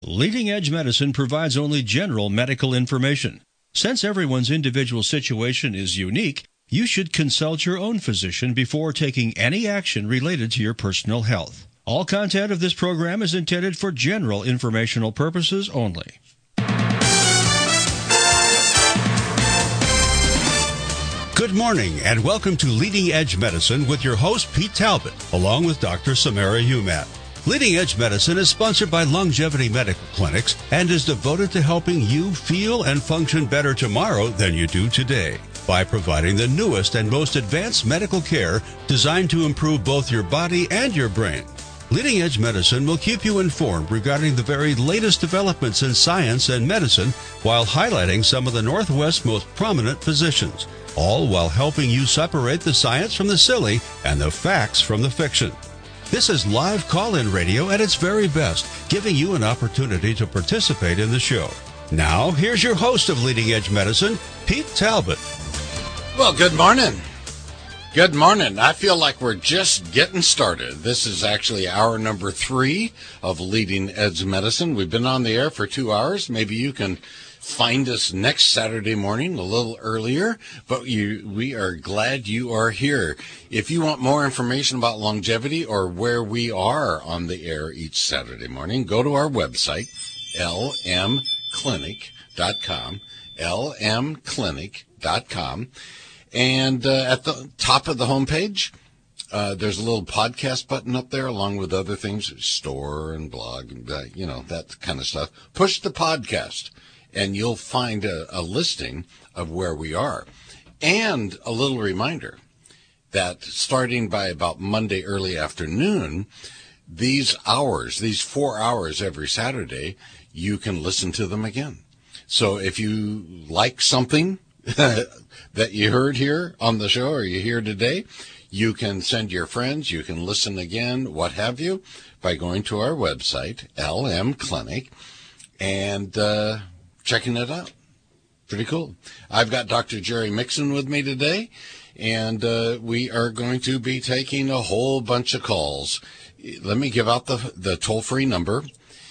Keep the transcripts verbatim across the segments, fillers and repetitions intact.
Leading Edge Medicine provides only general medical information. Since everyone's individual situation is unique, you should consult your own physician before taking any action related to your personal health. All content of this program is intended for general informational purposes only. Good morning and welcome to Leading Edge Medicine with your host Pete Talbot, along with Doctor Samara Humat. Leading Edge Medicine is sponsored by Longevity Medical Clinics and is devoted to helping you feel and function better tomorrow than you do today by providing the newest and most advanced medical care designed to improve both your body and your brain. Leading Edge Medicine will keep you informed regarding the very latest developments in science and medicine while highlighting some of the Northwest's most prominent physicians, all while helping you separate the science from the silly and the facts from the fiction. This is live call-in radio at its very best, giving you an opportunity to participate in the show. Now, here's your host of Leading Edge Medicine, Pete Talbot. Well, good morning. Good morning. I feel like we're just getting started. This is actually hour number three of Leading Edge Medicine. We've been on the air for two hours. Maybe you can find us next Saturday morning a little earlier, but you, we are glad you are here. If you want more information about longevity or where we are on the air each Saturday morning, go to our website, l m clinic dot com, l m clinic dot com, and uh, at the top of the homepage, uh, there's a little podcast button up there along with other things, store and blog, and, uh, you know, that kind of stuff. Push the podcast, and you'll find a, a listing of where we are. And a little reminder that starting by about Monday early afternoon, these hours, these four hours every Saturday, you can listen to them again. So if you like something that you heard here on the show or you hear today, you can send your friends, you can listen again, what have you, by going to our website, L M Clinic, and uh checking it out. Pretty cool. I've got Doctor Jerry Mixon with me today, and uh, we are going to be taking a whole bunch of calls. Let me give out the the toll-free number,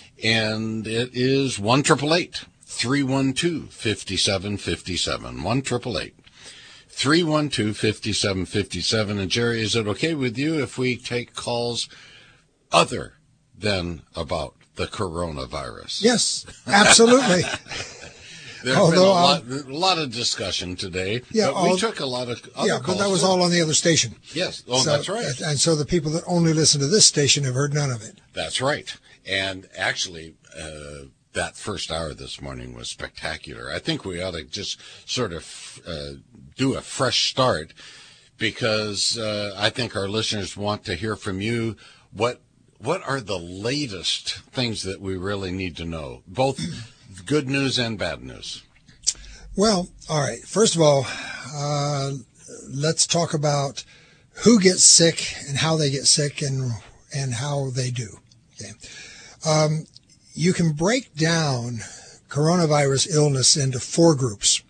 and it is one eight eight eight, three one two, five seven five seven, one eight eight eight, three one two, five seven five seven. And Jerry, is it okay with you if we take calls other than about the coronavirus? Yes, absolutely. There's Although, been a lot, uh, a lot of discussion today. Yeah, but we all, took a lot of other Yeah, calls. but that was all on the other station. Yes, oh, so, that's right. And so the people that only listen to this station have heard none of it. That's right. And actually, uh, that first hour this morning was spectacular. I think we ought to just sort of uh, do a fresh start because uh, I think our listeners want to hear from you. What What are the latest things that we really need to know, both good news and bad news? Well, all right. First of all, uh, let's talk about who gets sick and how they get sick and and how they do. Okay. Um, you can break down coronavirus illness into four groups.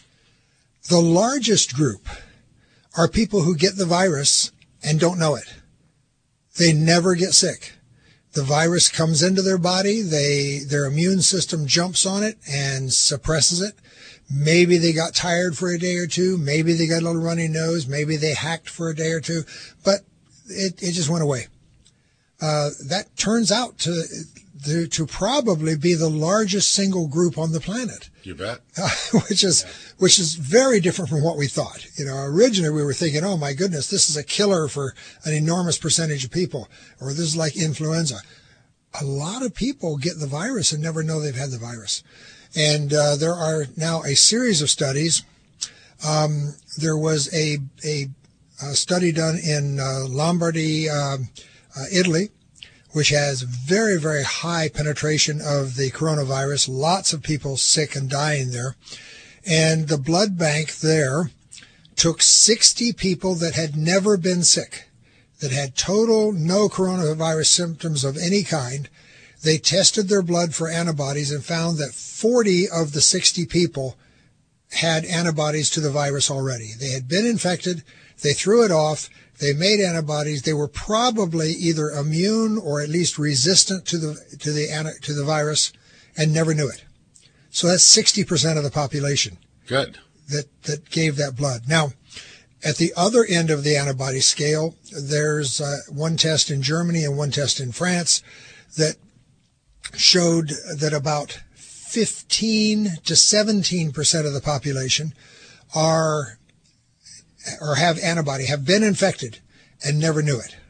The largest group are people who get the virus and don't know it. They never get sick. The virus comes into their body. They, their immune system jumps on it and suppresses it. Maybe they got tired for a day or two. Maybe they got a little runny nose. Maybe they hacked for a day or two, but it, it just went away. Uh, that turns out to, to, to probably be the largest single group on the planet. You bet. Uh, which is, yeah. which is very different from what we thought. You know, originally we were thinking, oh my goodness, this is a killer for an enormous percentage of people, or this is like influenza. A lot of people get the virus and never know they've had the virus. And, uh, there are now a series of studies. Um, there was a, a, a study done in, uh, Lombardy, uh, uh, Italy, which has very, very high penetration of the coronavirus. Lots of people sick and dying there. And the blood bank there took sixty people that had never been sick, that had total no coronavirus symptoms of any kind. They tested their blood for antibodies and found that forty of the sixty people had antibodies to the virus already. They had been infected. They threw it off. They made antibodies. They were probably either immune or at least resistant to the to the to the virus and never knew it. So that's sixty percent of the population. Good. That that gave that blood. Now, at the other end of the antibody scale, there's uh, one test in Germany and one test in France that showed that about fifteen to seventeen percent of the population are or have antibody, have been infected and never knew it.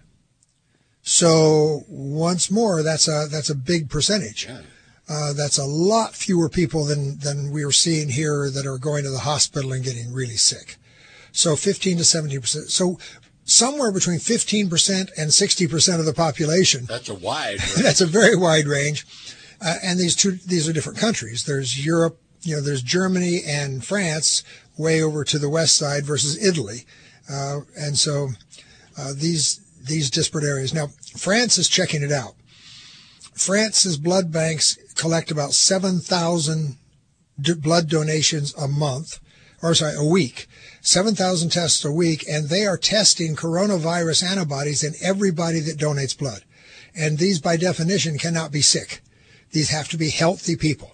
So once more, that's a that's a big percentage. Yeah. Uh, that's a lot fewer people than than we are seeing here that are going to the hospital and getting really sick. So fifteen to seventeen percent. So somewhere between fifteen percent and sixty percent of the population. That's a wide range. That's a very wide range. Uh, and these two, these are different countries. There's Europe, you know, there's Germany and France way over to the west side versus Italy. Uh, and so uh, these these disparate areas. Now, France is checking it out. France's blood banks collect about seven thousand d- blood donations a month, or sorry, a week, seven thousand tests a week, and they are testing coronavirus antibodies in everybody that donates blood. And these, by definition, cannot be sick. These have to be healthy people.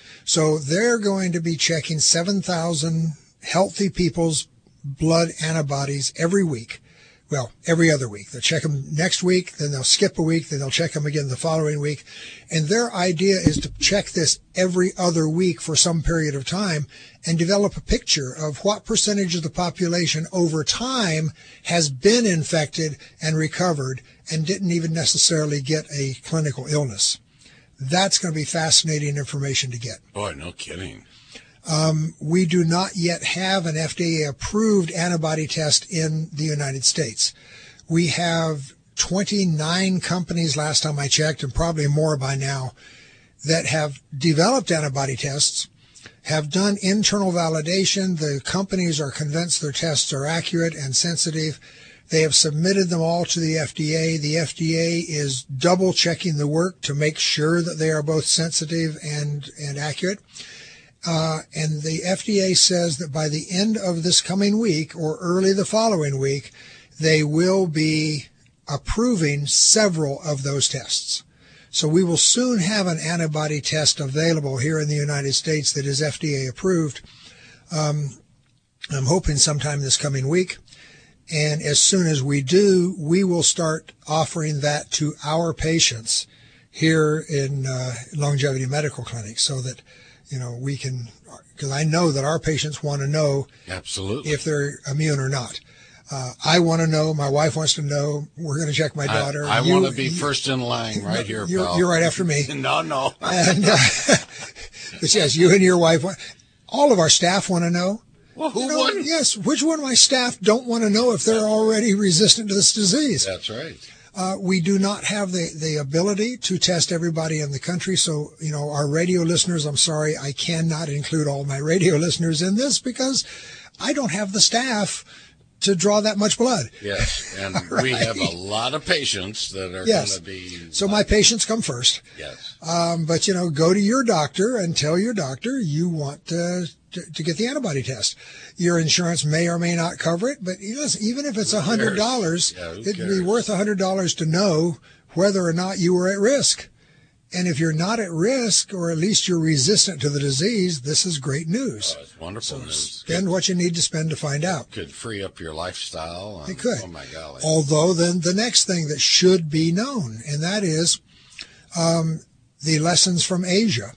So they're going to be checking seven thousand healthy people's blood antibodies every week. Well, every other week. They'll check them next week, then they'll skip a week, then they'll check them again the following week. And their idea is to check this every other week for some period of time and develop a picture of what percentage of the population over time has been infected and recovered and didn't even necessarily get a clinical illness. That's going to be fascinating information to get. Boy, no kidding. Um, we do not yet have an F D A-approved antibody test in the United States. We have twenty-nine companies, last time I checked, and probably more by now, that have developed antibody tests, have done internal validation. The companies are convinced their tests are accurate and sensitive. They have submitted them all to the F D A. The F D A is double-checking the work to make sure that they are both sensitive and, and accurate. Uh, and the F D A says that by the end of this coming week or early the following week, they will be approving several of those tests. So we will soon have an antibody test available here in the United States that is F D A approved. Um, I'm hoping sometime this coming week. And as soon as we do, we will start offering that to our patients here in uh, Longevity Medical Clinic so that, you know, we can, because I know that our patients want to know Absolutely. if they're immune or not. Uh, I want to know. My wife wants to know. We're going to check my daughter. I, I want to be you, first in line right no, here, you're, pal. You're right after me. no, no. and, uh, but yes, you and your wife want, all of our staff want to know. Well, who you know, wouldn't? Yes, which one of my staff don't want to know if they're already resistant to this disease? That's right. Uh, we do not have the, the ability to test everybody in the country. So, you know, our radio listeners, I'm sorry, I cannot include all my radio listeners in this because I don't have the staff to draw that much blood. Yes, and right. we have a lot of patients that are yes. going to be... So my patients come first. Yes. Um, but, you know, go to your doctor and tell your doctor you want to, to, to get the antibody test. Your insurance may or may not cover it, but yes, even if it's one hundred dollars, yeah, it'd cares? be worth one hundred dollars to know whether or not you were at risk. And if you're not at risk, or at least you're resistant to the disease, this is great news. Oh, it's wonderful so news. Spend Could, what you need to spend to find out. Could free up your lifestyle. Um, it could. Oh, my golly. Although then the next thing that should be known, and that is um, the lessons from Asia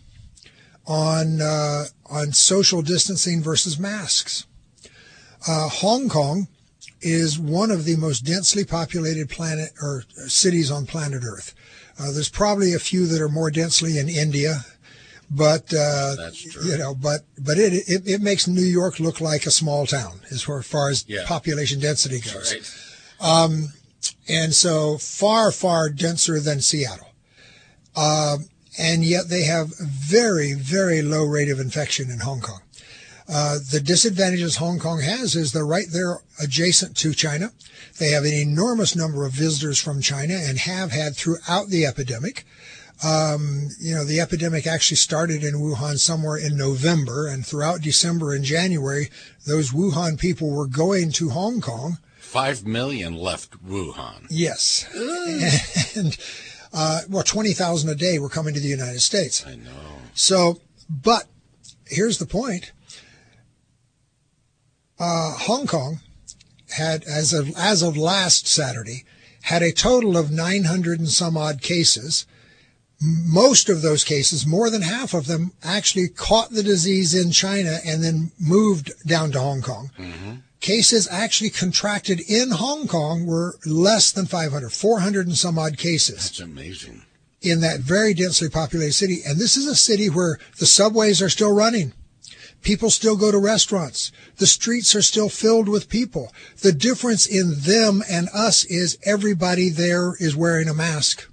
on uh, on social distancing versus masks. Uh, Hong Kong is one of the most densely populated planet or cities on planet Earth. Uh, there's probably a few that are more densely in India, but uh, That's true. you know, but but it, it it makes New York look like a small town as far as yeah. population density goes. Right. Um, and so far far denser than Seattle, uh, and yet they have very very low rate of infection in Hong Kong. Uh, the disadvantages Hong Kong has is they're right there adjacent to China. They have an enormous number of visitors from China and have had throughout the epidemic. Um, you know, the epidemic actually started in Wuhan somewhere in November, and throughout December and January, those Wuhan people were going to Hong Kong. Five million left Wuhan. Yes. and, uh, well, twenty thousand a day were coming to the United States. I know. So, but here's the point. Uh, Hong Kong had, as of, as of last Saturday, had a total of nine hundred and some odd cases. Most of those cases, more than half of them, actually caught the disease in China and then moved down to Hong Kong. Mm-hmm. Cases actually contracted in Hong Kong were less than five hundred, four hundred and some odd cases. That's amazing. In that very densely populated city. And this is a city where the subways are still running. People still go to restaurants. The streets are still filled with people. The difference in them and us is everybody there is wearing a mask.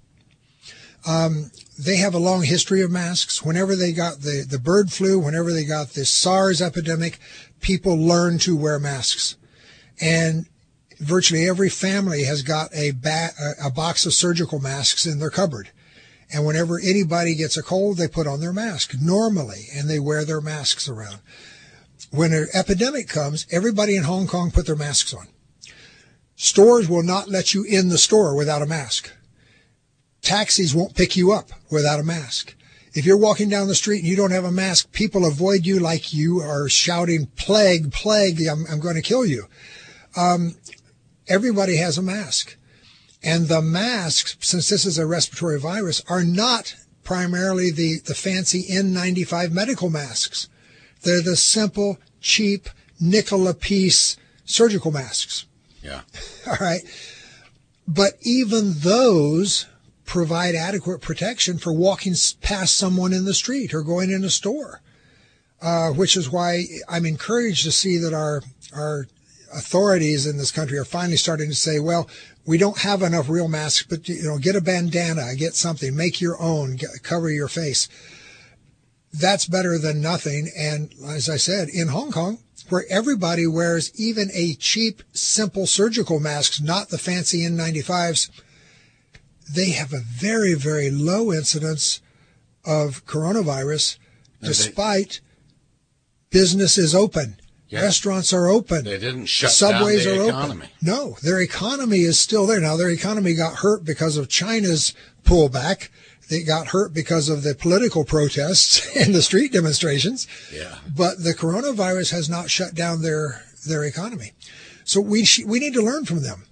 Um, they have a long history of masks. Whenever they got the, the bird flu, whenever they got the SARS epidemic, people learned to wear masks. And virtually every family has got a, ba- a box of surgical masks in their cupboard. And whenever anybody gets a cold, they put on their mask normally, and they wear their masks around. When an epidemic comes, everybody in Hong Kong put their masks on. Stores will not let you in the store without a mask. Taxis won't pick you up without a mask. If you're walking down the street and you don't have a mask, people avoid you like you are shouting, plague, plague, I'm, I'm going to kill you. Um, everybody has a mask. And the masks, since this is a respiratory virus, are not primarily the, the fancy N ninety-five medical masks. They're the simple, cheap, nickel a piece surgical masks. Yeah. All right. But even those provide adequate protection for walking past someone in the street or going in a store, uh, which is why I'm encouraged to see that our our authorities in this country are finally starting to say, well, we don't have enough real masks, but, you know, get a bandana, get something, make your own, get, cover your face. That's better than nothing. And as I said, in Hong Kong, where everybody wears even a cheap, simple surgical mask, not the fancy N ninety-fives, they have a very, very low incidence of coronavirus, and despite they, business is open. Yeah. Restaurants are open. They didn't shut Subways down the are economy. Open. No, their economy is still there. Now, their economy got hurt because of China's pullback. They got hurt because of the political protests and the street demonstrations. Yeah. But the coronavirus has not shut down their their economy. So we sh- we need to learn from them.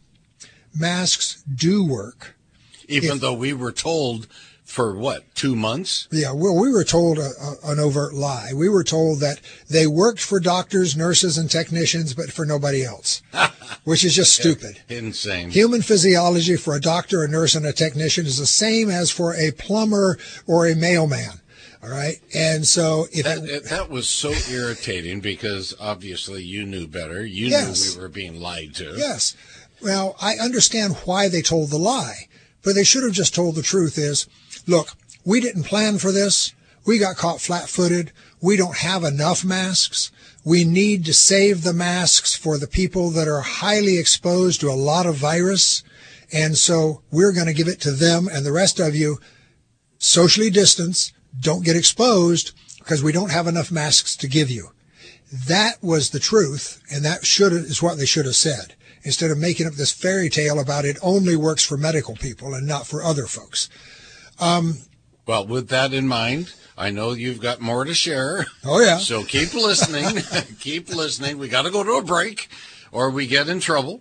Masks do work. Even if, though we were told for, what, two months? Yeah, well, we were told a, a, an overt lie. We were told that they worked for doctors, nurses, and technicians, but for nobody else, which is just stupid. Insane. Human physiology for a doctor, a nurse, and a technician is the same as for a plumber or a mailman. All right. And so if that, it, that was so irritating because obviously you knew better. You yes. knew we were being lied to. Yes. Well, I understand why they told the lie, but they should have just told the truth is, look, we didn't plan for this. We got caught flat-footed. We don't have enough masks. We need to save the masks for the people that are highly exposed to a lot of virus. And so we're going to give it to them, and the rest of you socially distance, don't get exposed because we don't have enough masks to give you. That was the truth, and that should is what they should have said, instead of making up this fairy tale about it only works for medical people and not for other folks. Um, well, with that in mind, I know you've got more to share. Oh, yeah. So keep listening. Keep listening. We got to go to a break or we get in trouble.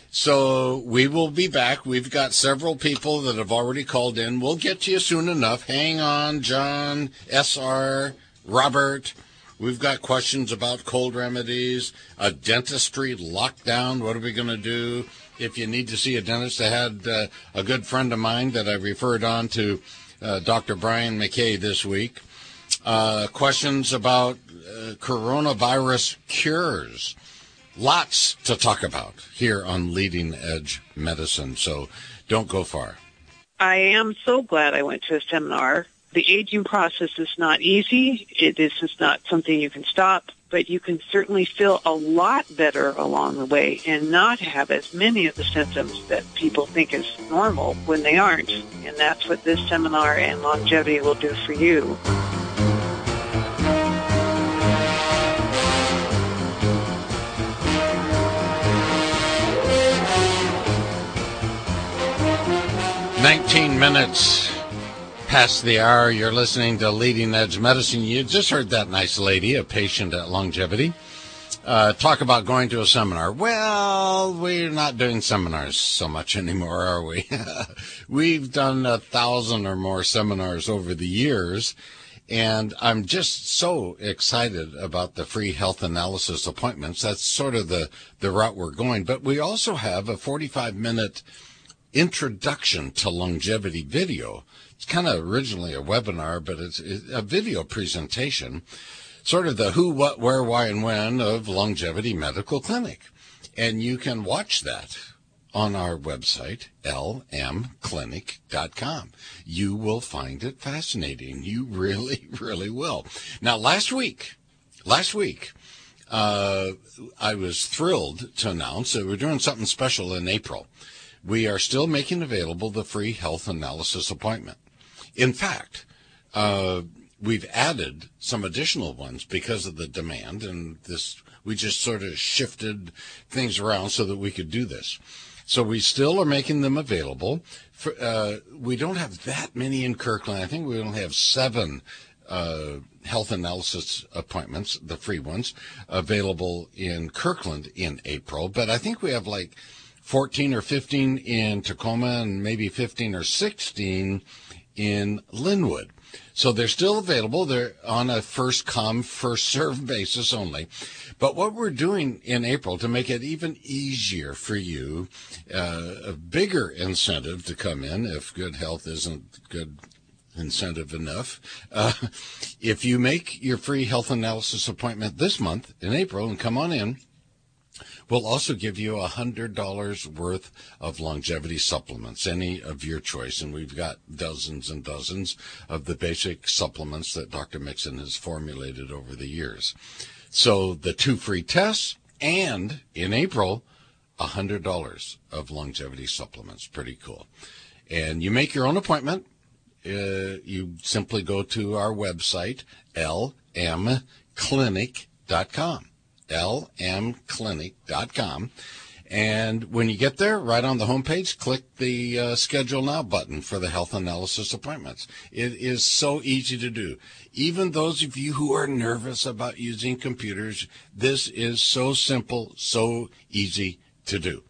So we will be back. We've got several people that have already called in. We'll get to you soon enough. Hang on, John, S R, Robert. We've got questions about cold remedies, a dentistry lockdown. What are we going to do? If you need to see a dentist, I had uh, a good friend of mine that I referred on to uh, Doctor Brian McKay this week. Uh, questions about uh, coronavirus cures. Lots to talk about here on Leading Edge Medicine, so don't go far. I am so glad I went to a seminar the aging process is not easy. It is just not something you can stop, but you can certainly feel a lot better along the way and not have as many of the symptoms that people think is normal when they aren't. And that's what this seminar and longevity will do for you. nineteen minutes past the hour. You're listening to Leading Edge Medicine. You just heard that nice lady, a patient at Longevity, uh, talk about going to a seminar. Well, we're not doing seminars so much anymore, are we? We've done a thousand or more seminars over the years, and I'm just so excited about the free health analysis appointments. That's sort of the, the route we're going. But we also have a forty-five minute introduction to longevity video. It's kind of originally a webinar, but it's a video presentation, sort of the who, what, where, why, and when of Longevity Medical Clinic. And you can watch that on our website, L M clinic dot com. You will find it fascinating. You really, really will. Now, last week, last week, uh, I was thrilled to announce that we're doing something special in April. We are still making available the free health analysis appointment. In fact, uh, we've added some additional ones because of the demand, and this we just sort of shifted things around so that we could do this. So we still are making them available. For, uh, we don't have that many in Kirkland. I think we only have seven uh, health analysis appointments, the free ones, available in Kirkland in April. But I think we have like fourteen or fifteen in Tacoma and maybe fifteen or sixteen in Linwood. So they're still available. They're on a first-come, first-served basis only. But what we're doing in April to make it even easier for you, uh, a bigger incentive to come in if good health isn't good incentive enough. Uh, if you make your free health analysis appointment this month in April and come on in, we'll also give you one hundred dollars worth of longevity supplements, any of your choice. And we've got dozens and dozens of the basic supplements that Doctor Mixon has formulated over the years. So the two free tests and, in April, one hundred dollars of longevity supplements. Pretty cool. And you make your own appointment. Uh, you simply go to our website, L M clinic dot com. L M clinic dot com. And when you get there, right on the homepage, click the uh, Schedule Now button for the health analysis appointments. It is so easy to do. Even those of you who are nervous about using computers, this is so simple, so easy to do.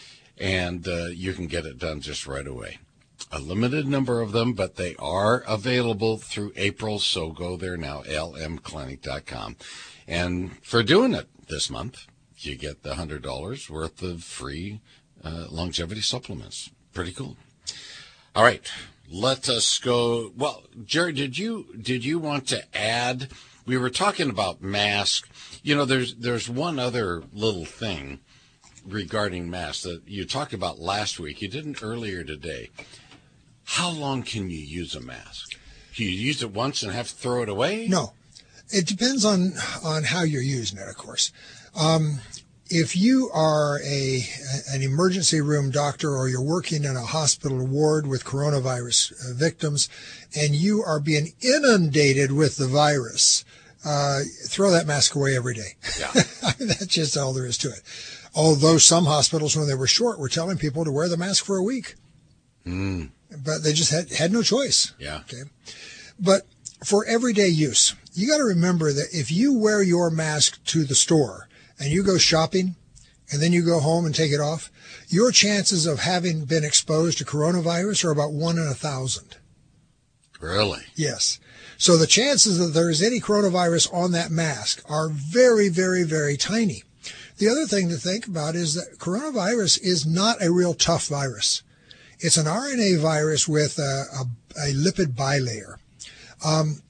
And uh, you can get it done just right away. A limited number of them, but they are available through April, so go there now, L M clinic dot com. And for doing it this month, you get the one hundred dollars worth of free uh, longevity supplements. Pretty cool. All right, let us go. Well, Jerry, did you did you want to add? We were talking about masks. You know, there's there's one other little thing regarding masks that you talked about last week. You didn't earlier today. How long can you use a mask? Can you use it once and have to throw it away? No. It depends on, on how you're using it, of course. Um, if you are a an emergency room doctor or you're working in a hospital ward with coronavirus uh, victims and you are being inundated with the virus, uh, throw that mask away every day. Yeah. That's just all there is to it. Although some hospitals, when they were short, were telling people to wear the mask for a week. Mm. But they just had, had no choice. Yeah. Okay. But for everyday use, you got to remember that if you wear your mask to the store and you go shopping and then you go home and take it off, your chances of having been exposed to coronavirus are about one in a thousand. Really? Yes. So the chances that there is any coronavirus on that mask are very, very, very tiny. The other thing to think about is that coronavirus is not a real tough virus. It's an R N A virus with a, a, a lipid bilayer. Um,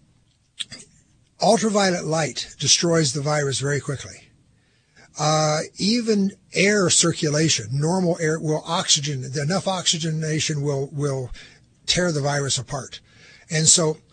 ultraviolet light destroys the virus very quickly. Uh, even air circulation, normal air, will oxygen, enough oxygenation will, will tear the virus apart. And so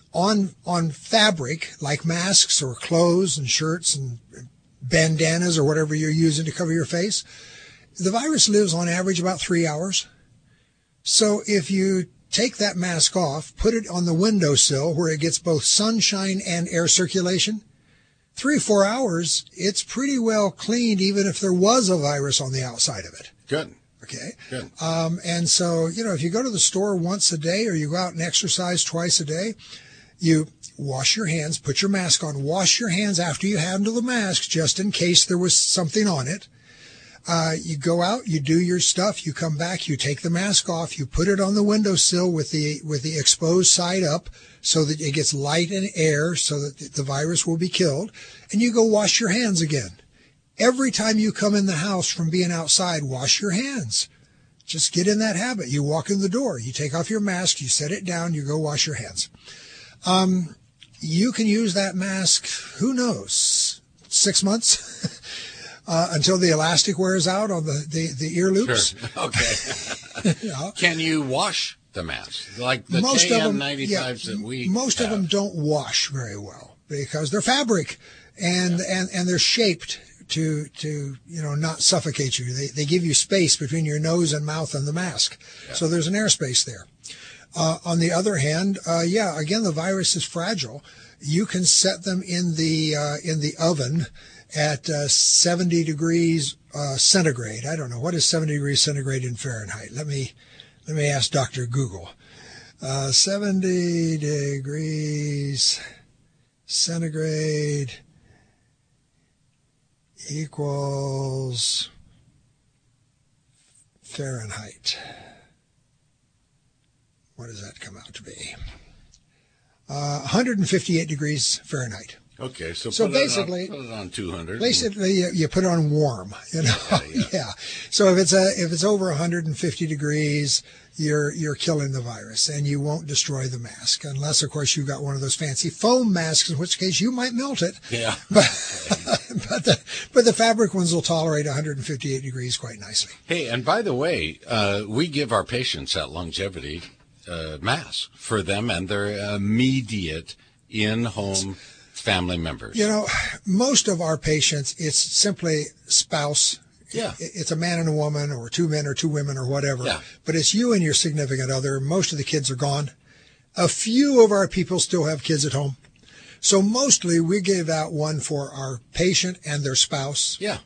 on on fabric like masks or clothes and shirts and bandanas or whatever you're using to cover your face, the virus lives on average about three hours. So if you take that mask off, put it on the windowsill where it gets both sunshine and air circulation, three or four hours, it's pretty well cleaned even if there was a virus on the outside of it. Good. Okay. Good. Um, and so, you know, if you go to the store once a day or you go out and exercise twice a day, you wash your hands, put your mask on, wash your hands after you handle the mask just in case there was something on it. Uh, you go out, you do your stuff, you come back, you take the mask off, you put it on the windowsill with the with the exposed side up so that it gets light and air so that the virus will be killed, and you go wash your hands again. Every time you come in the house from being outside, wash your hands. Just get in that habit. You walk in the door, you take off your mask, you set it down, you go wash your hands. Um, you can use that mask, who knows, six months? Uh, until the elastic wears out on the, the, the ear loops. Sure. Okay. You know? Can you wash the mask? Like the most K N ninety-fives yeah, that we Most have. of them don't wash very well because they're fabric and, yeah. and, and they're shaped to, to, you know, not suffocate you. They, they give you space between your nose and mouth and the mask. Yeah. So there's an airspace there. Uh, on the other hand, uh, yeah, again, the virus is fragile. You can set them in the, uh, in the oven at uh, seventy degrees uh, centigrade. I don't know. What is seventy degrees centigrade in Fahrenheit? Let me let me ask Doctor Google. Uh, seventy degrees centigrade equals Fahrenheit. What does that come out to be? Uh, one hundred fifty-eight degrees Fahrenheit. Okay, so, so put basically, it on, put it on two hundred. Basically, you, you put it on warm. You know, yeah, yeah. yeah. So if it's a if it's over one hundred fifty degrees, you're you're killing the virus, and you won't destroy the mask unless, of course, you've got one of those fancy foam masks, in which case you might melt it. Yeah. But but the but the fabric ones will tolerate one hundred fifty-eight degrees quite nicely. Hey, and by the way, uh, we give our patients at Longevity uh, masks for them and their immediate in-home family members. You know, most of our patients, it's simply spouse. Yeah. It's a man and a woman or two men or two women or whatever. Yeah. But it's you and your significant other. Most of the kids are gone. A few of our people still have kids at home. So mostly we give out one for our patient and their spouse. Yeah.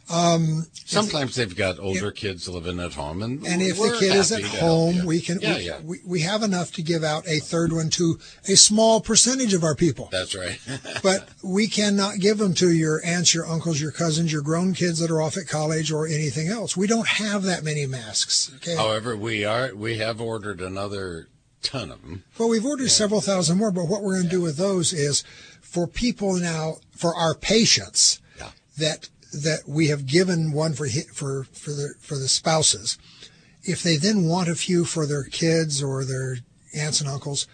Um, Sometimes they've got older if, kids living at home, and and if we're the kid is at home, we can yeah, we, yeah. we we have enough to give out a third one to a small percentage of our people. That's right. But we cannot give them to your aunts, your uncles, your cousins, your grown kids that are off at college, or anything else. We don't have that many masks. Okay. However, we are we have ordered another ton of them. Well, we've ordered yeah. several thousand more, but what we're going to yeah. do with those is for people now, for our patients yeah. that. that we have given one for for for the for the spouses. If they then want a few for their kids or their aunts and uncles,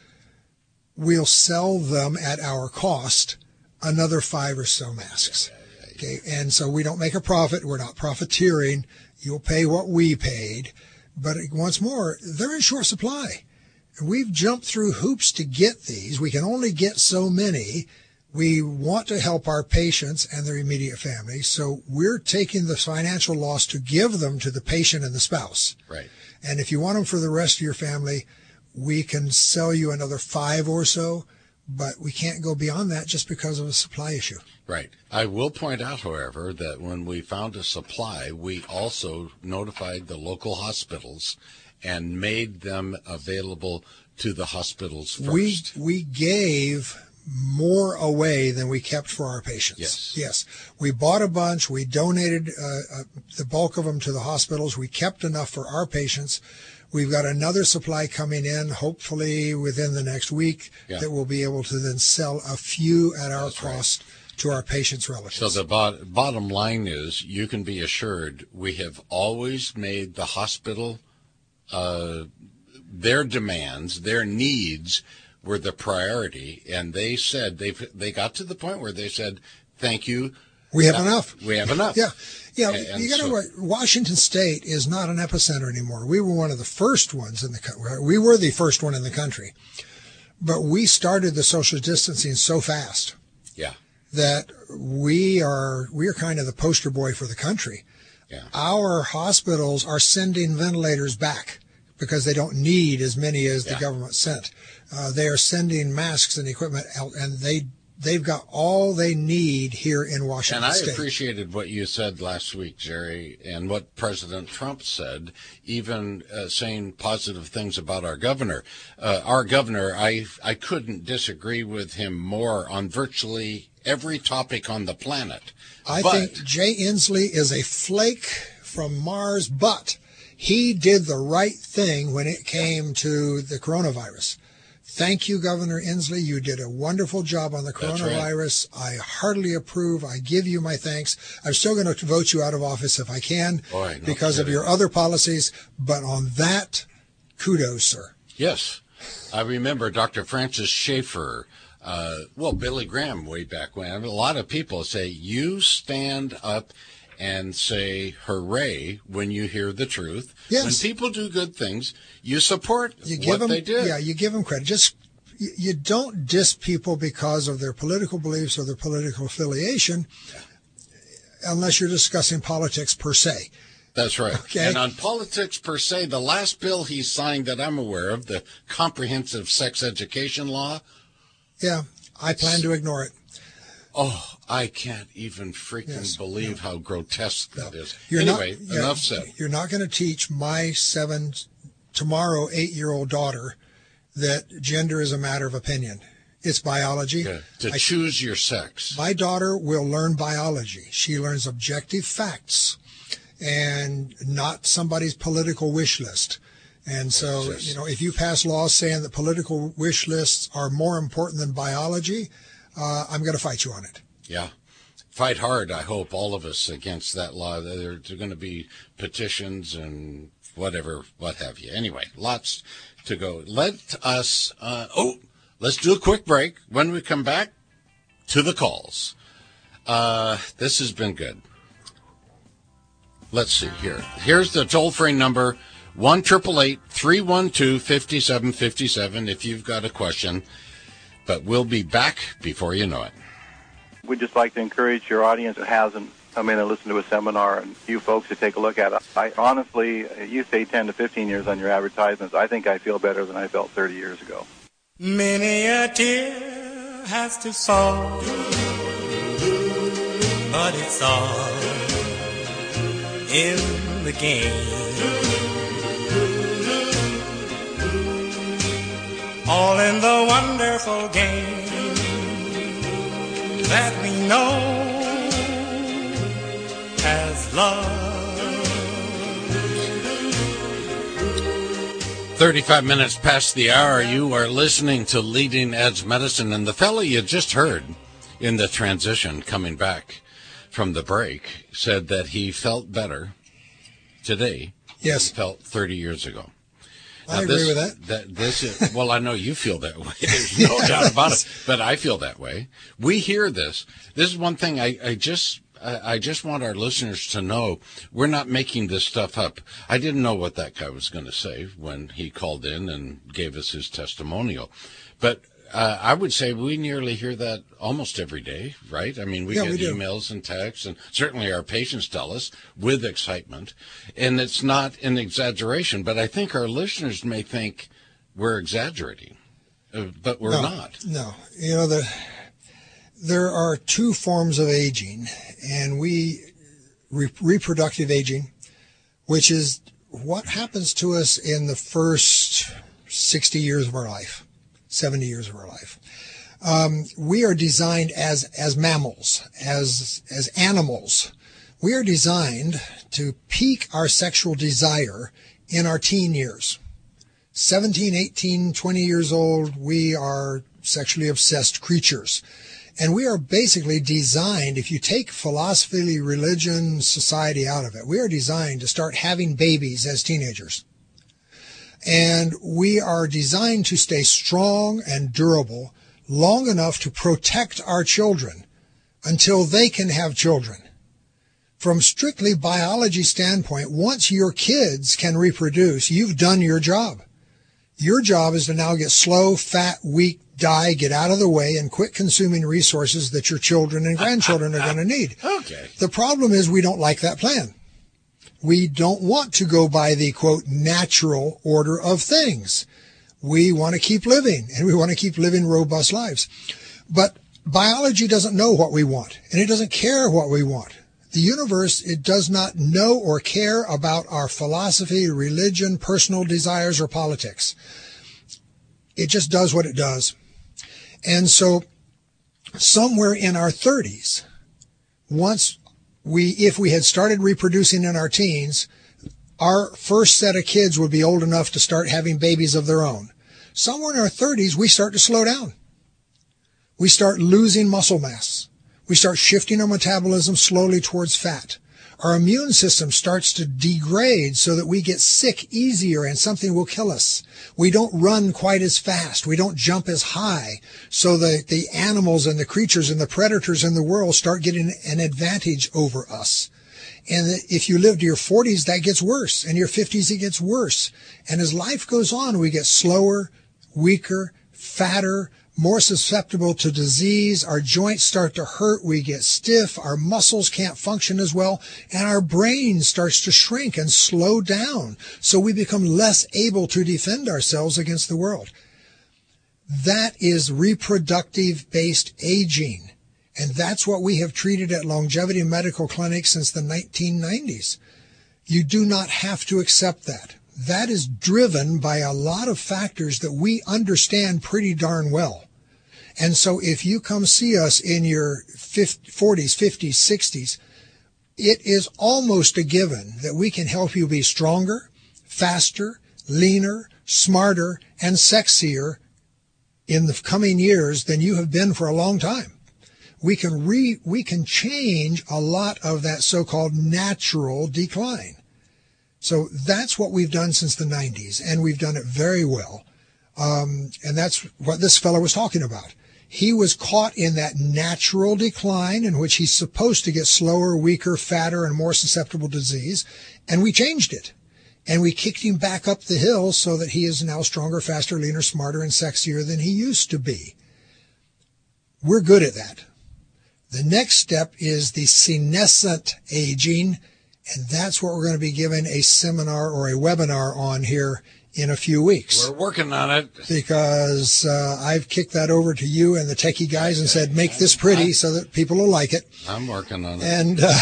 we'll sell them at our cost another five or so masks. Okay, and so we don't make a profit. We're not profiteering. You'll pay what we paid, but once more, they're in short supply. We've jumped through hoops to get these. We can only get so many. We want to help our patients and their immediate family, so we're taking the financial loss to give them to the patient and the spouse. Right. And if you want them for the rest of your family, we can sell you another five or so, but we can't go beyond that just because of a supply issue. Right. I will point out, however, that when we found a supply, we also notified the local hospitals and made them available to the hospitals first. We, we gave more away than we kept for our patients. Yes. Yes. We bought a bunch. We donated uh, uh, the bulk of them to the hospitals. We kept enough for our patients. We've got another supply coming in, hopefully within the next week, yeah. that we'll be able to then sell a few at our That's cost right. to our patients' relatives. So the bo- bottom line is you can be assured we have always made the hospital, uh, their demands, their needs were the priority, and they said they they got to the point where they said, "Thank you, we have uh, enough. We have enough." Yeah, yeah. And you got to so, Washington State is not an epicenter anymore. We were one of the first ones in the country. We were the first one in the country, but we started the social distancing so fast. Yeah. That we are we are kind of the poster boy for the country. Yeah. Our hospitals are sending ventilators back because they don't need as many as the Yeah. government sent. Uh, they are sending masks and equipment out, and they they've got all they need here in Washington And I State. appreciated what you said last week, Jerry, and what President Trump said, even uh, saying positive things about our governor. Uh, our governor, I I couldn't disagree with him more on virtually every topic on the planet. I but, think Jay Inslee is a flake from Mars, but he did the right thing when it came to the coronavirus. Thank you, Governor Inslee. You did a wonderful job on the coronavirus. Right. I heartily approve. I give you my thanks. I'm still going to vote you out of office if I can Boy, no because kidding. of your other policies. But on that, kudos, sir. Yes. I remember Doctor Francis Schaeffer, uh, well, Billy Graham way back when. A lot of people say, you stand up and say hooray when you hear the truth. Yes. When people do good things, you support you give what them, they did. Yeah, you give them credit. Just you, you don't diss people because of their political beliefs or their political affiliation, yeah. unless you're discussing politics per se. That's right. Okay. And on politics per se, the last bill he signed that I'm aware of, the Comprehensive Sex Education Law. Yeah, I plan to ignore it. Oh, I can't even freaking yes, believe no. how grotesque that no. is. You're anyway, not, enough yeah, said. You're not going to teach my seven, tomorrow eight-year-old daughter that gender is a matter of opinion. It's biology. Yeah, to I, choose your sex. My daughter will learn biology. She learns objective facts and not somebody's political wish list. And so, just, you know, if you pass laws saying that political wish lists are more important than biology, uh, I'm going to fight you on it. Yeah. Fight hard, I hope, all of us against that law. There are going to be petitions and whatever, what have you. Anyway, lots to go. Let us, uh, oh, let's do a quick break. When we come back, to the calls. Uh, this has been good. Let's see here. Here's the toll-free number, one eight eight eight, three one two, five seven five seven if you've got a question. But we'll be back before you know it. We'd just like to encourage your audience that hasn't come in and listened to a seminar and you folks to take a look at it. I honestly, you say ten to fifteen years on your advertisements. I think I feel better than I felt thirty years ago. Many a tear has to fall, but it's all in the game. All in the wonderful game that we know as love. thirty-five minutes past the hour, you are listening to Leading Edge Medicine, and the fellow you just heard in the transition coming back from the break said that he felt better today yes. than he felt thirty years ago. Now, I agree this, with that. that this is, well, I know you feel that way. There's no doubt about it. But I feel that way. We hear this. This is one thing I, I just I, I just want our listeners to know. We're not making this stuff up. I didn't know what that guy was going to say when he called in and gave us his testimonial. But uh, I would say we nearly hear that almost every day, right? I mean, we yeah, get we do. emails and texts, and certainly our patients tell us with excitement. And it's not an exaggeration, but I think our listeners may think we're exaggerating, uh, but we're no, not. No. You know, the, there are two forms of aging, and we, re- reproductive aging, which is what happens to us in the first sixty years of our life. seventy years of our life. Um, we are designed as, as mammals, as, as animals. We are designed to peak our sexual desire in our teen years. seventeen, eighteen, twenty years old, we are sexually obsessed creatures. And we are basically designed, if you take philosophy, religion, society out of it, we are designed to start having babies as teenagers. And we are designed to stay strong and durable long enough to protect our children until they can have children. From strictly biology standpoint, once your kids can reproduce, you've done your job. Your job is to now get slow, fat, weak, die, get out of the way, and quit consuming resources that your children and grandchildren are going to need. Okay. The problem is we don't like that plan. We don't want to go by the, quote, natural order of things. We want to keep living, and we want to keep living robust lives. But biology doesn't know what we want, and it doesn't care what we want. The universe, it does not know or care about our philosophy, religion, personal desires, or politics. It just does what it does. And so somewhere in our thirties, once we, if we had started reproducing in our teens, our first set of kids would be old enough to start having babies of their own. Somewhere in our thirties, we start to slow down. We start losing muscle mass. We start shifting our metabolism slowly towards fat. Our immune system starts to degrade so that we get sick easier and something will kill us. We don't run quite as fast. We don't jump as high. So the, the animals and the creatures and the predators in the world start getting an advantage over us. And if you live to your forties, that gets worse. And your fifties, it gets worse. And as life goes on, we get slower, weaker, fatter, more susceptible to disease. Our joints start to hurt. We get stiff. Our muscles can't function as well. And our brain starts to shrink and slow down. So we become less able to defend ourselves against the world. That is reproductive-based aging. And that's what we have treated at Longevity Medical Clinic since the nineteen nineties. You do not have to accept that. That is driven by a lot of factors that we understand pretty darn well. And so if you come see us in your forties, fifties, sixties, it is almost a given that we can help you be stronger, faster, leaner, smarter, and sexier in the coming years than you have been for a long time. We can re, we can change a lot of that so-called natural decline. So that's what we've done since the nineties, and we've done it very well. Um, and that's what this fellow was talking about. He was caught in that natural decline in which he's supposed to get slower, weaker, fatter, and more susceptible to disease, and we changed it. And we kicked him back up the hill so that he is now stronger, faster, leaner, smarter, and sexier than he used to be. We're good at that. The next step is the senescent aging, and that's what we're going to be giving a seminar or a webinar on here in a few weeks. We're working on it. Because uh, I've kicked that over to you and the techie guys and said, make this pretty so that people will like it. I'm working on it. And uh,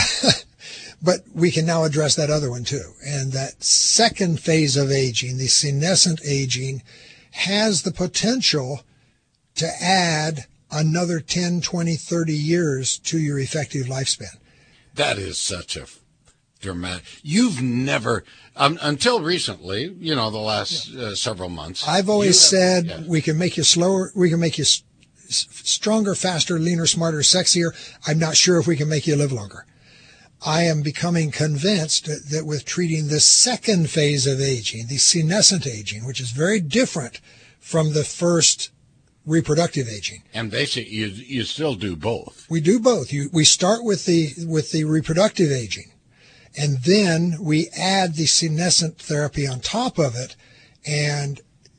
but we can now address that other one too. And that second phase of aging, the senescent aging, has the potential to add another ten, twenty, thirty years to your effective lifespan. That is such a dramatic. You've never, um, until recently, you know, the last yeah. uh, several months. I've always said yeah. we can make you slower, we can make you s- stronger, faster, leaner, smarter, sexier. I'm not sure if we can make you live longer. I am becoming convinced that, that with treating the second phase of aging, the senescent aging, which is very different from the first reproductive aging. And basically, you you still do both. We do both. You, we start with the with the reproductive aging, and then we add the senescent therapy on top of it. And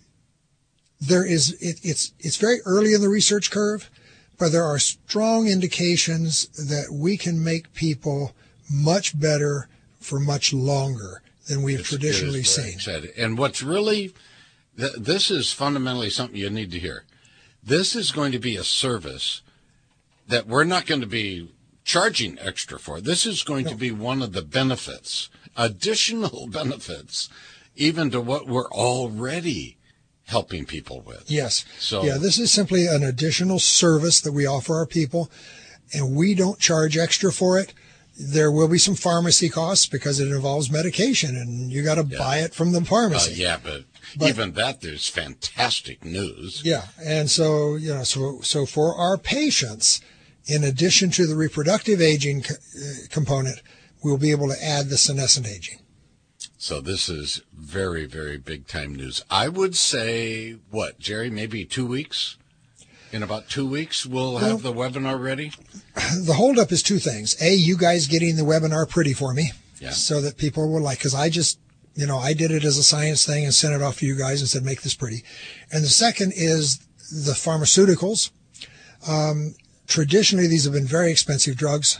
there is it, it's it's very early in the research curve, but there are strong indications that we can make people much better for much longer than we've it's, traditionally seen. Exciting. And what's really th- this is fundamentally something you need to hear. This is going to be a service that we're not going to be charging extra for. This is going no. to be one of the benefits, additional benefits, even to what we're already helping people with. Yes. So, yeah, this is simply an additional service that we offer our people, and we don't charge extra for it. There will be some pharmacy costs because it involves medication, and you got to yeah. buy it from the pharmacy. Uh, yeah, but, but even that, there's fantastic news. Yeah, and so you know, so so for our patients, in addition to the reproductive aging co- uh, component, we'll be able to add the senescent aging. So this is very, very big time news. I would say, what, Jerry, maybe two weeks? In about two weeks, we'll have well, the webinar ready? The holdup is two things. A, you guys getting the webinar pretty for me yeah. so that people will like, because I just you know, I did it as a science thing and sent it off to you guys and said, make this pretty. And the second is the pharmaceuticals. Um, traditionally, these have been very expensive drugs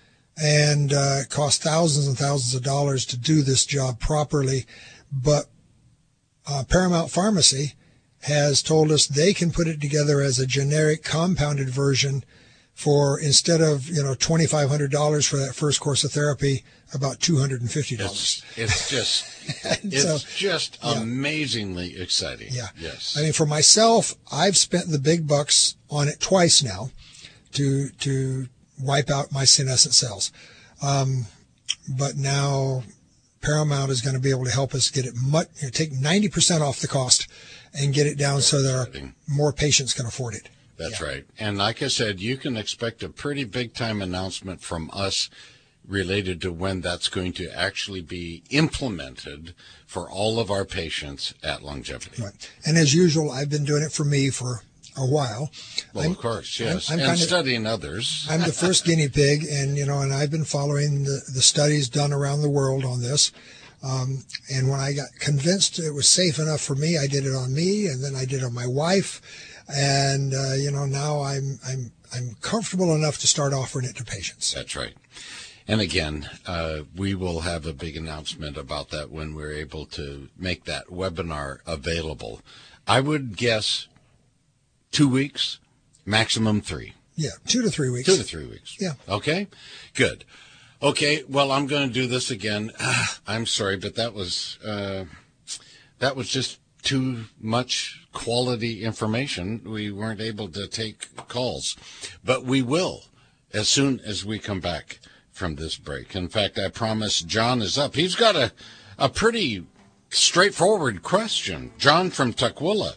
and uh, cost thousands and thousands of dollars to do this job properly. But uh, Paramount Pharmacy has told us they can put it together as a generic compounded version for, instead of, you know, twenty-five hundred dollars for that first course of therapy, about two hundred fifty dollars. It's, it's just, it's so, just yeah. amazingly exciting. Yeah. Yes. I mean, for myself, I've spent the big bucks on it twice now to, to wipe out my senescent cells. Um, but now Paramount is going to be able to help us get it much, you know, take ninety percent off the cost and get it down Very so that our, more patients can afford it. That's yeah. right. And like I said, you can expect a pretty big time announcement from us related to when that's going to actually be implemented for all of our patients at Longevity. Right. And as usual, I've been doing it for me for a while. Well, I'm, of course, yes. I'm, I'm and kinda, studying others. I'm the first guinea pig, and, you know, and I've been following the, the studies done around the world on this. Um, and when I got convinced it was safe enough for me, I did it on me, and then I did it on my wife. And, uh, you know, now I'm, I'm, I'm comfortable enough to start offering it to patients. That's right. And again, uh, we will have a big announcement about that when we're able to make that webinar available. I would guess two weeks, maximum three. Yeah, two to three weeks. Two to three weeks. Yeah. Okay, good. Okay, well, I'm going to do this again. I'm sorry, but that was uh, that was just too much quality information. We weren't able to take calls, but we will as soon as we come back from this break. In fact, I promise John is up. He's got a, a pretty straightforward question. John from Tukwila.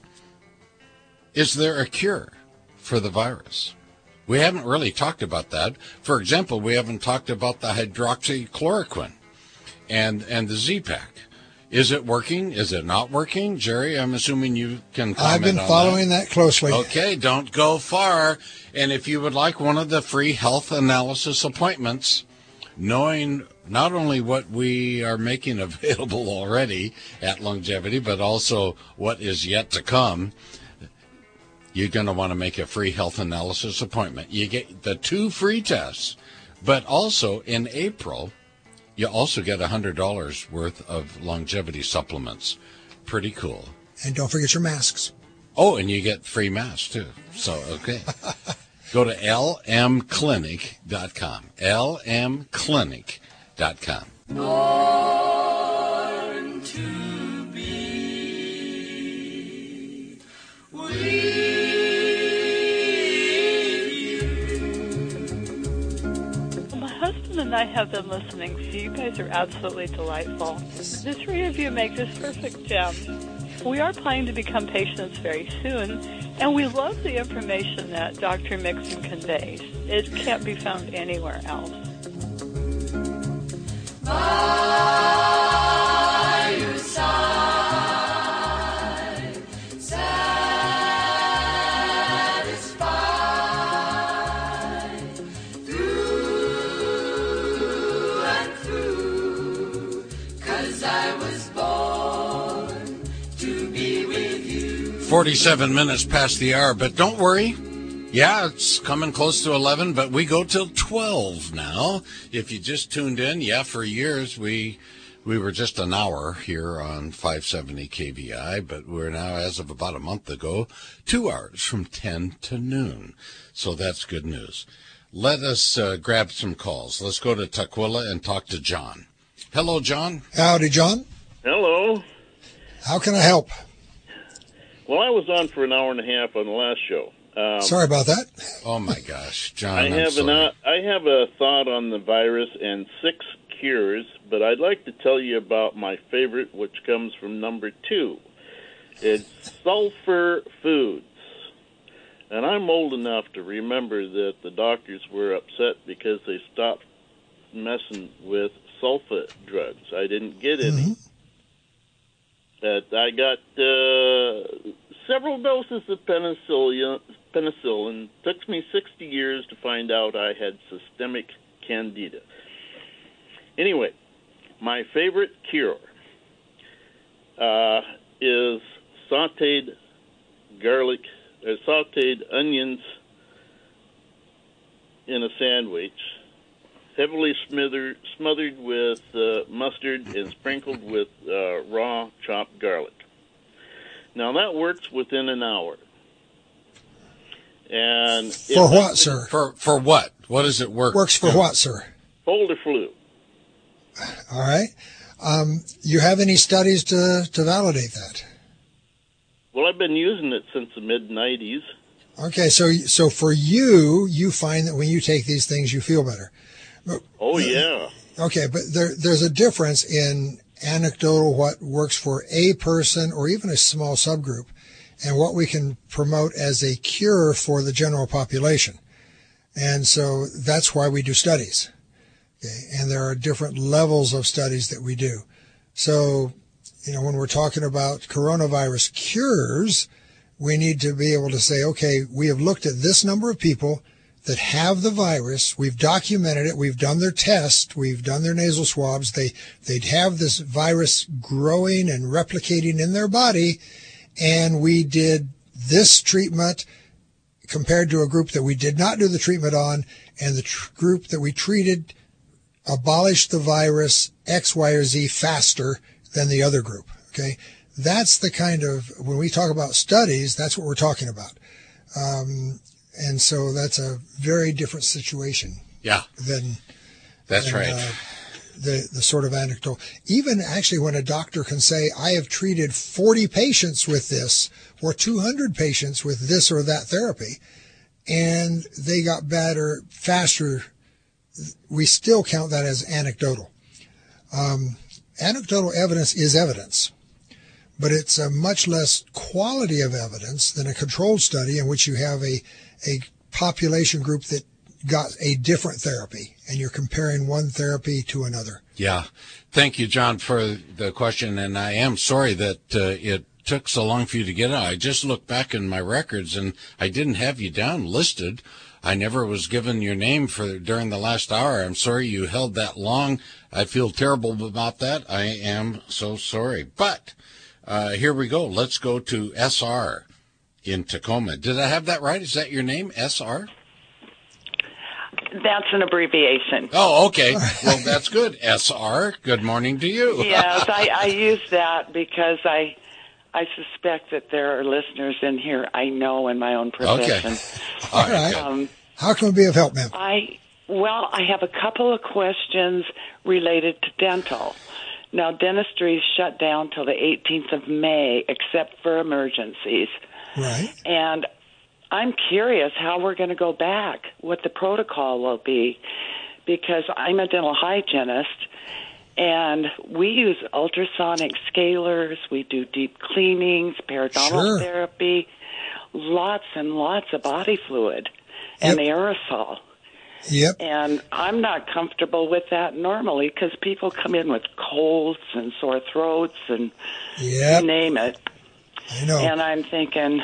Is there a cure for the virus? We haven't really talked about that. For example, we haven't talked about the hydroxychloroquine and, and the Z-Pak. Is it working? Is it not working? Jerry, I'm assuming you can comment on that. I've been following that. that closely. Okay, don't go far. And if you would like one of the free health analysis appointments, knowing not only what we are making available already at Longevity, but also what is yet to come, you're going to want to make a free health analysis appointment. You get the two free tests, but also in April, you also get one hundred dollars worth of longevity supplements. Pretty cool. And don't forget your masks. Oh, and you get free masks, too. So, okay. Go to L M clinic dot com. L M clinic dot com. Born to be with you. My husband and I have been listening, so you guys are absolutely delightful. The three of you make this perfect gem. We are planning to become patients very soon, and we love the information that Doctor Mixon conveys. It can't be found anywhere else. By your side, satisfied, through and through, 'cause I was born to be with you. forty-seven minutes past the hour, but don't worry. Yeah, it's coming close to eleven, but we go till twelve now. If you just tuned in, yeah, for years we we were just an hour here on five seventy K B I, but we're now, as of about a month ago, two hours from ten to noon. So that's good news. Let us uh, grab some calls. Let's go to Tukwila and talk to John. Hello, John. Howdy, John. Hello. How can I help? Well, I was on for an hour and a half on the last show. Um, Sorry about that. Oh my gosh, John! I have I'm an uh, I have a thought on the virus and six cures, but I'd like to tell you about my favorite, which comes from number two. It's sulfur foods, and I'm old enough to remember that the doctors were upset because they stopped messing with sulfa drugs. I didn't get any. Mm-hmm. I got uh, several doses of penicillin. Penicillin. Took me sixty years to find out I had systemic candida. Anyway, my favorite cure uh, is sauteed garlic, or sauteed onions in a sandwich, heavily smothered, smothered with uh, mustard and sprinkled with uh, raw chopped garlic. Now, that works within an hour. And for what, sir? For for what? What does it work? Works for what, sir? Cold or flu. All right. Um, you have any studies to, to validate that? Well, I've been using it since the mid nineties. Okay, so so for you, you find that when you take these things, you feel better. Oh, yeah. Okay, but there there's a difference in anecdotal, what works for a person or even a small subgroup, and what we can promote as a cure for the general population. And so that's why we do studies. Okay? And there are different levels of studies that we do. So, you know, when we're talking about coronavirus cures, we need to be able to say, okay, we have looked at this number of people that have the virus. We've documented it. We've done their test. We've done their nasal swabs. They, they'd have this virus growing and replicating in their body. And we did this treatment compared to a group that we did not do the treatment on. And the tr- group that we treated abolished the virus X, Y, or Z faster than the other group. Okay. That's the kind of, when we talk about studies, that's what we're talking about. Um, And so that's a very different situation. Yeah. Than, that's than, right. Uh, the, the sort of anecdote. Even actually when a doctor can say, I have treated forty patients with this or two hundred patients with this or that therapy, and they got better faster, we still count that as anecdotal. Um, anecdotal evidence is evidence, but it's a much less quality of evidence than a controlled study in which you have a a population group that got a different therapy, and you're comparing one therapy to another. Yeah. Thank you, John, for the question, and I am sorry that uh, it took so long for you to get it. I just looked back in my records, and I didn't have you down listed. I never was given your name for during the last hour. I'm sorry you held that long. I feel terrible about that. I am so sorry. But uh, here we go. Let's go to S R in Tacoma. Did I have that right? Is that your name, S R? That's an abbreviation. Oh, okay. Well, that's good. S R, good morning to you. Yes, I, I use that because I I suspect that there are listeners in here I know in my own profession. Okay. All right. Um, How can we be of help, ma'am? I Well, I have a couple of questions related to dental. Now, dentistry is shut down till the eighteenth of May, except for emergencies. Right. And I'm curious how we're going to go back, what the protocol will be, because I'm a dental hygienist, and we use ultrasonic scalers, we do deep cleanings, periodontal Sure. therapy, lots and lots of body fluid and Yep. aerosol. Yep. And I'm not comfortable with that normally because people come in with colds and sore throats and Yep. you name it. I know. And I'm thinking,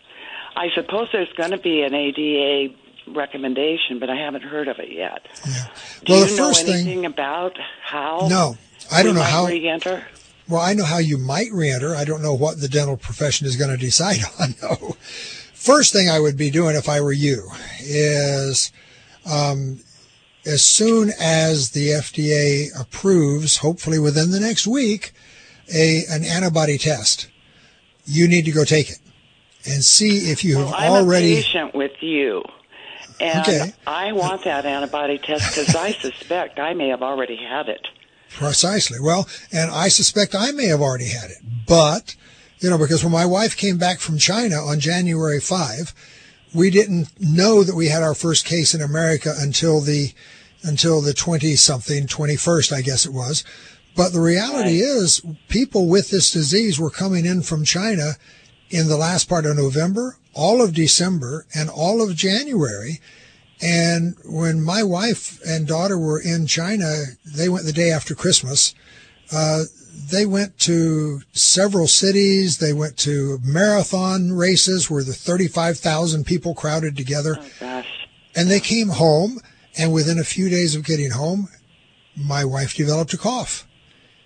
I suppose there's going to be an A D A recommendation, but I haven't heard of it yet. Yeah. Do Well, you the know first anything thing, about how no, I don't we know might how. re-enter? Well, I know how you might reenter. I don't know what the dental profession is going to decide on. No. First thing I would be doing if I were you is, um, as soon as the F D A approves, hopefully within the next week, a an antibody test, you need to go take it and see if you have Well, I'm already. a patient with you, and Okay. I want that antibody test because I suspect I may have already had it. Precisely. Well, and I suspect I may have already had it. But, you know, because when my wife came back from China on January fifth, we didn't know that we had our first case in America until the until the twenty-something, twenty-first, I guess it was. But the reality Right. is people with this disease were coming in from China in the last part of November, all of December, and all of January. And when my wife and daughter were in China, they went the day after Christmas. Uh, they went to several cities. They went to marathon races where the thirty-five thousand people crowded together. Oh, gosh. And they came home, and within a few days of getting home, my wife developed a cough.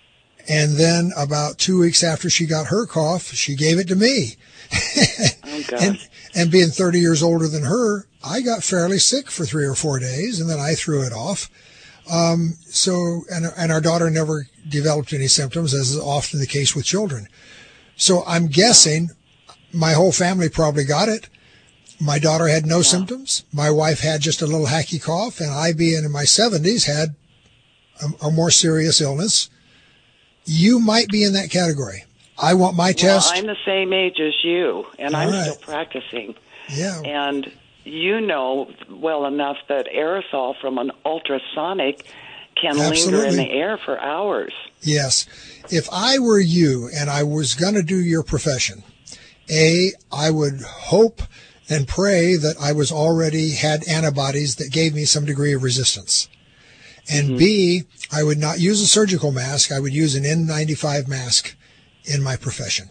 And then about two weeks after she got her cough, she gave it to me. Oh, God. and, and being thirty years older than her, I got fairly sick for three or four days, and then I threw it off. Um, so, and, and our daughter never developed any symptoms, as is often the case with children. So I'm guessing my whole family probably got it. My daughter had no yeah. symptoms. My wife had just a little hacky cough, and I, being in my seventies, had a, a more serious illness. You might be in that category. I want my well, test. I'm the same age as you, and All I'm right. still practicing. Yeah. And you know well enough that aerosol from an ultrasonic can Absolutely. linger in the air for hours. Yes. If I were you and I was going to do your profession, A, I would hope and pray that I was already had antibodies that gave me some degree of resistance. And mm-hmm. B, I would not use a surgical mask. I would use an N ninety-five mask in my profession.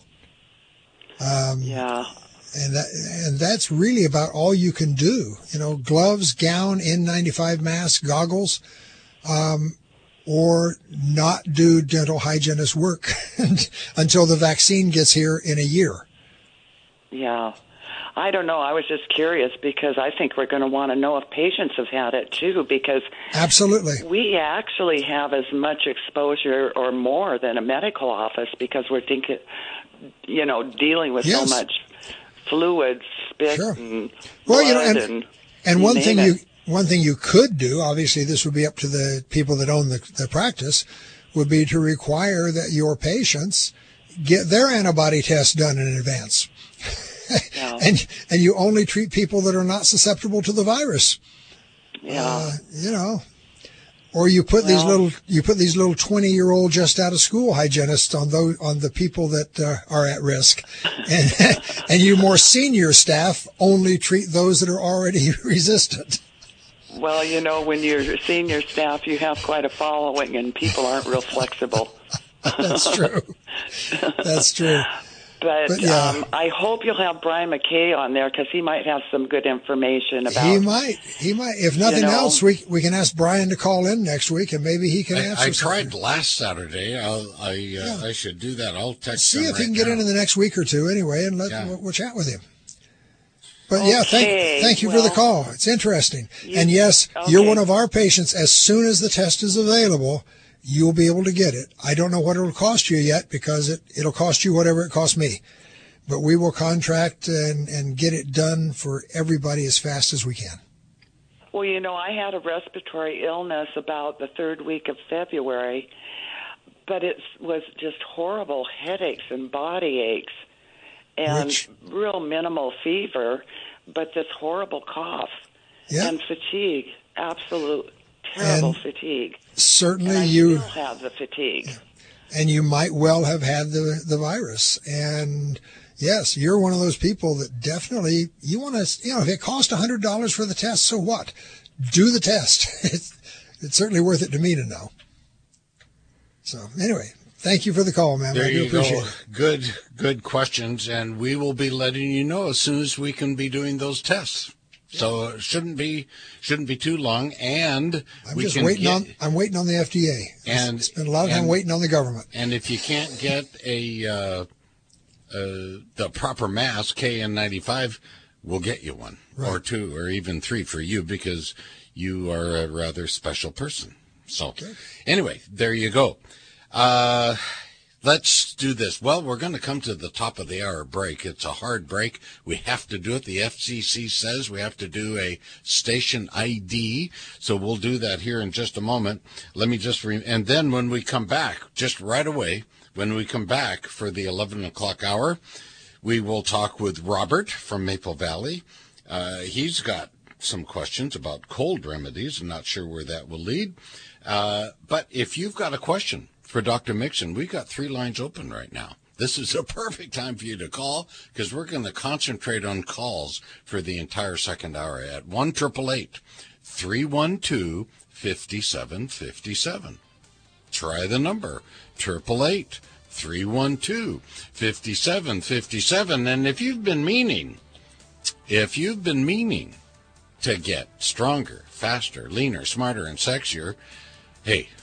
Um, yeah. And that, and that's really about all you can do. You know, gloves, gown, N ninety-five mask, goggles, um, or not do dental hygienist work until the vaccine gets here in a year. Yeah. I don't know. I was just curious because I think we're going to want to know if patients have had it too, because absolutely we actually have as much exposure or more than a medical office because we're thinking, you know, dealing with yes. so much fluid, spit, sure. and well, blood you know, and, and, and one thing it. you one thing you could do, obviously, this would be up to the people that own the, the practice, would be to require that your patients get their antibody test done in advance. Yeah. and and you only treat people that are not susceptible to the virus. Yeah. Uh, you know, or you put well, these little you put these little twenty year old just out of school hygienists on those on the people that uh, are at risk, and and you more senior staff only treat those that are already resistant. Well, you know, when you're senior staff, you have quite a following, and people aren't real flexible. That's true. That's true. But, but yeah. um, I hope you'll have Brian McKay on there because he might have some good information about. He might. He might. If nothing you know, else, we we can ask Brian to call in next week, and maybe he can I, answer. I tried something. last Saturday. I'll, I uh, yeah. I should do that. I'll text See him if right he can get now. in in the next week or two, anyway, and let yeah. we'll, we'll chat with him. But okay. yeah, thank thank you well, for the call. It's interesting. You, and yes, okay. you're one of our patients. As soon as the test is available, you'll be able to get it. I don't know what it'll cost you yet because it it'll cost you whatever it cost me. But we will contract and, and get it done for everybody as fast as we can. Well, you know, I had a respiratory illness about the third week of February, but it was just horrible headaches and body aches and Which, real minimal fever, but this horrible cough yeah. and fatigue, absolute terrible and fatigue. Certainly and I you still have the fatigue. And you might well have had the, the virus. And yes, you're one of those people that definitely, you want to, you know, if it costs one hundred dollars for the test, so what? Do the test. It's, it's certainly worth it to me to know. So anyway, thank you for the call, man. There I do you appreciate go. it. Good, good questions. And we will be letting you know as soon as we can be doing those tests. So it shouldn't be shouldn't be too long, and I'm we just can waiting get, on. I'm waiting on the F D A. And spend a lot of time and, waiting on the government. And if you can't get a uh, uh, the proper mask, K N ninety-five, we'll get you one right. or two or even three for you because you are a rather special person. So okay. Anyway, there you go. Uh, Let's do this. Well, we're going to come to the top of the hour break. It's a hard break. We have to do it. The F C C says we have to do a station I D, so we'll do that here in just a moment. Let me just re- and then when we come back, just right away, when we come back for the eleven o'clock hour, we will talk with Robert from Maple Valley. Uh, he's got some questions about cold remedies. I'm not sure where that will lead. Uh, but if you've got a question for Doctor Mixon, we've got three lines open right now. This is a perfect time for you to call because we're going to concentrate on calls for the entire second hour at one eight eight eight, three one two, five seven five seven. Try the number, eight eight eight, three one two, five seven five seven. And if you've been meaning, if you've been meaning to get stronger, faster, leaner, smarter, and sexier, hey,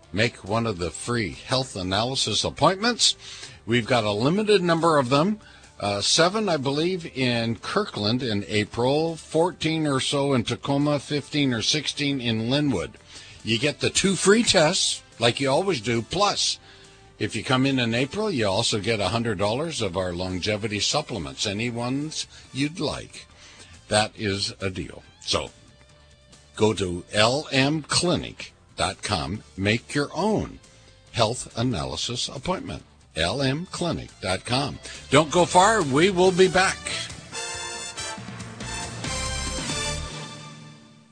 make one of the free health analysis appointments. We've got a limited number of them. Uh, seven, I believe, in Kirkland in April, fourteen or so in Tacoma, fifteen or sixteen in Linwood. You get the two free tests, like you always do, plus if you come in in April, you also get one hundred dollars of our longevity supplements, any ones you'd like. That is a deal. So go to L M clinic dot com, make your own health analysis appointment. L M clinic dot com. Don't go far. We will be back.